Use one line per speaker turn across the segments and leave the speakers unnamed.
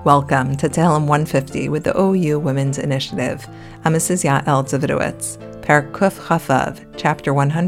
Welcome to Tehillim 150 with the OU Women's Initiative. I'm Mrs. Yael Davidowitz. Perek Kuf Chavav, Chapter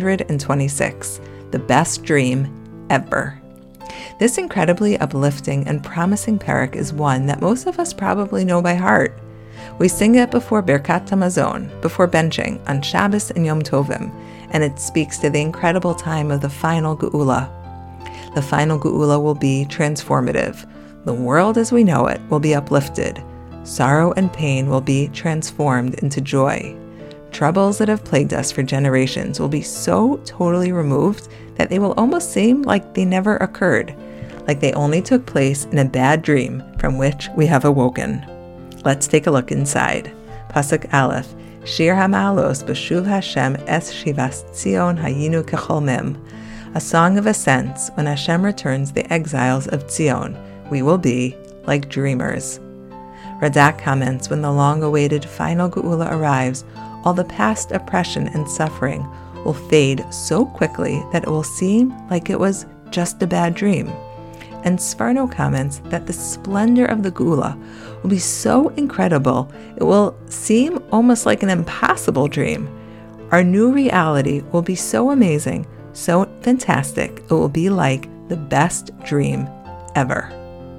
126, The Best Dream Ever. This incredibly uplifting and promising perek is one that most of us probably know by heart. We sing it before Birkat Hamazon, before benching, on Shabbos and Yom Tovim, and it speaks to the incredible time of the final Geula. The final Geula will be transformative. The world as we know it will be uplifted. Sorrow and pain will be transformed into joy. Troubles that have plagued us for generations will be so totally removed that they will almost seem like they never occurred, like they only took place in a bad dream from which we have awoken. Let's take a look inside. Pasuk Aleph, Shir HaMa'alos B'shuv Hashem Es Shivas Tzion Hayinu Kecholmim. A song of ascents when Hashem returns the exiles of Tzion. We will be like dreamers. Radak comments, when the long-awaited final Geula arrives, all the past oppression and suffering will fade so quickly that it will seem like it was just a bad dream. And Sforno comments that the splendor of the Geula will be so incredible it will seem almost like an impossible dream. Our new reality will be so amazing, so fantastic, it will be like the best dream ever.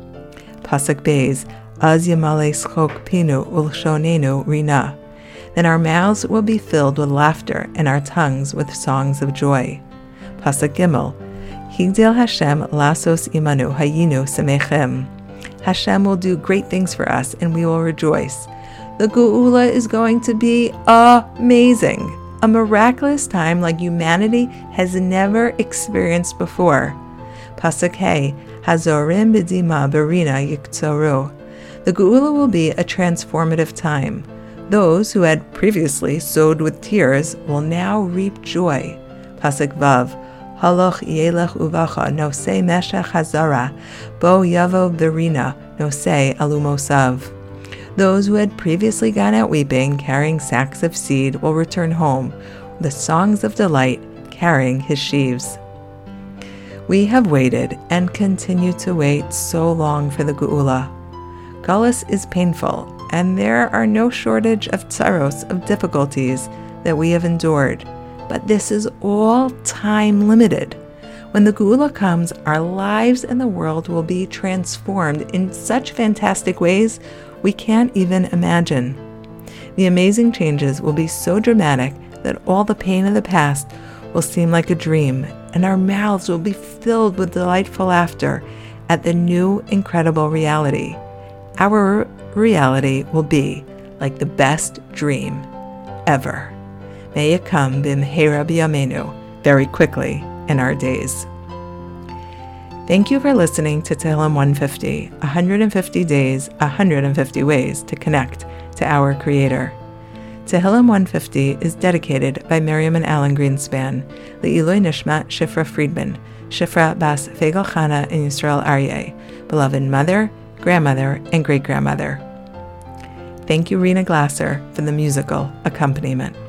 Pasuk Beis, Az Yamale Schok Pinu Ulshonenu Rina. Then our mouths will be filled with laughter and our tongues with songs of joy. Pasuk Gimel, Higdil Hashem Lasos Imanu Hayinu Semechem. Hashem will do great things for us and we will rejoice. The Geula is going to be amazing. A miraculous time like humanity has never experienced before. Pasuk Hey, Hazorim B'dima Berina Yiktzoru. The Geula will be a transformative time. Those who had previously sowed with tears will now reap joy. Pasuk Vav, Haloch Yelech Uvacha Nosei Meshech Hazara Bo Yavo Berina Nosei Alumosav. Those who had previously gone out weeping, carrying sacks of seed, will return home with the songs of delight, carrying his sheaves. We have waited and continue to wait so long for the Geula. Galus is painful, and there are no shortage of tsaros, of difficulties that we have endured. But this is all time limited. When the Geula comes, our lives and the world will be transformed in such fantastic ways we can't even imagine. The amazing changes will be so dramatic that all the pain of the past will seem like a dream, and our mouths will be filled with delightful laughter at the new incredible reality. Our reality will be like the best dream ever. May it come b'mheira b'yameinu, very quickly in our days. Thank you for listening to Tehillim 150, 150 days, 150 ways to connect to our Creator. Tehillim 150 is dedicated by Miriam and Alan Greenspan, Le'iloi Nishmat Shifra Friedman, Shifra Bas Feigal Chana and Yisrael Aryeh, beloved mother, grandmother, and great-grandmother. Thank you, Rena Glasser, for the musical accompaniment.